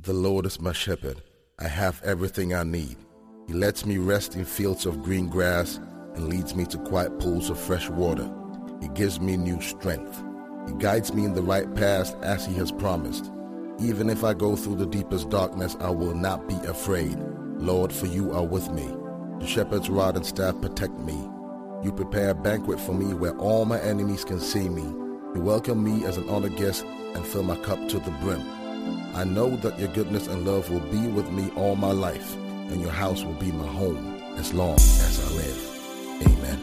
The Lord is my shepherd. I have everything I need. He lets me rest in fields of green grass and leads me to quiet pools of fresh water. He gives me new strength. He guides me in the right path as he has promised. Even if I go through the deepest darkness, I will not be afraid. Lord, for you are with me. The shepherd's rod and staff protect me. You prepare a banquet for me where all my enemies can see me. You welcome me as an honored guest and fill my cup to the brim. I know that your goodness and love will be with me all my life, and your house will be my home as long as I live. Amen.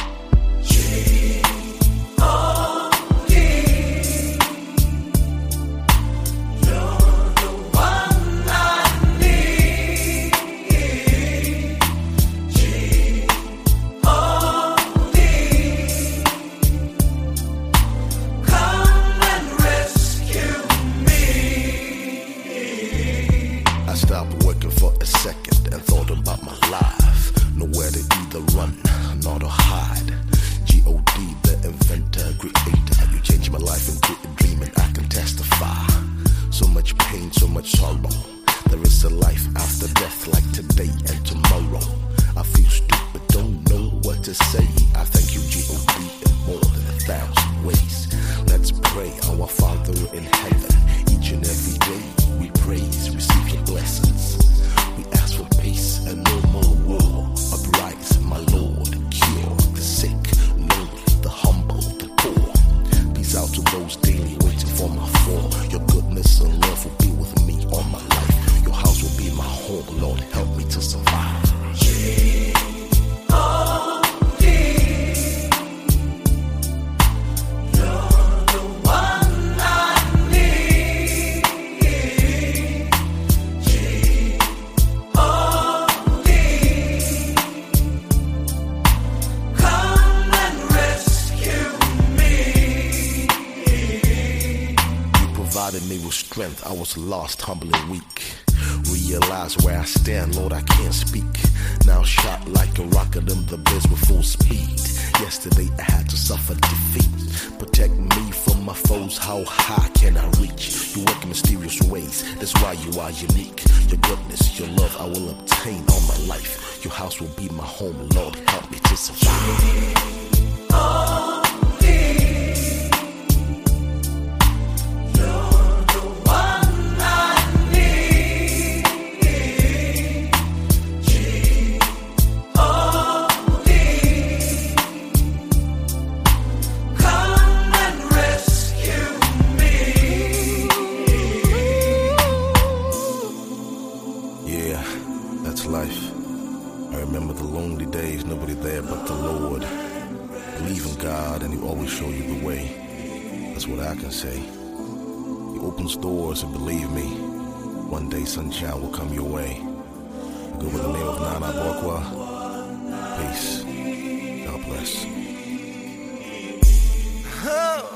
Stopped working for a second and thought about my life. Nowhere to either run, nor to hide. G.O.D., the inventor, creator. You changed my life into a dream and I can testify. So much pain, so much sorrow. There is a life after death like today and tomorrow. I feel stupid, don't know what to say. I thank you, G.O.D., in more than 1,000 ways. Let's pray, our Father in heaven. Each and every day we praise, receive your blessings. We ask for peace and no more war. Uprise, my Lord, cure the sick, lonely, the humble, the poor. Peace out to those daily waiting for my fall. Your goodness and love will be with me all my life. Your house will be my home, Lord, help me to survive. Provided me with strength, I was lost, humble and weak. Realize where I stand, Lord, I can't speak. Now shot like a rocket in the biz with full speed. Yesterday I had to suffer defeat. Protect me from my foes, how high can I reach? You work in mysterious ways, that's why you are unique. Your goodness, your love I will obtain all my life. Your house will be my home, Lord, help me to survive. That's life. I remember the lonely days, nobody there but the Lord. Believe in God and He always show you the way. That's what I can say. He opens doors and believe me, one day sunshine will come your way. I go by the name of Nana Bokwa. Peace. God bless.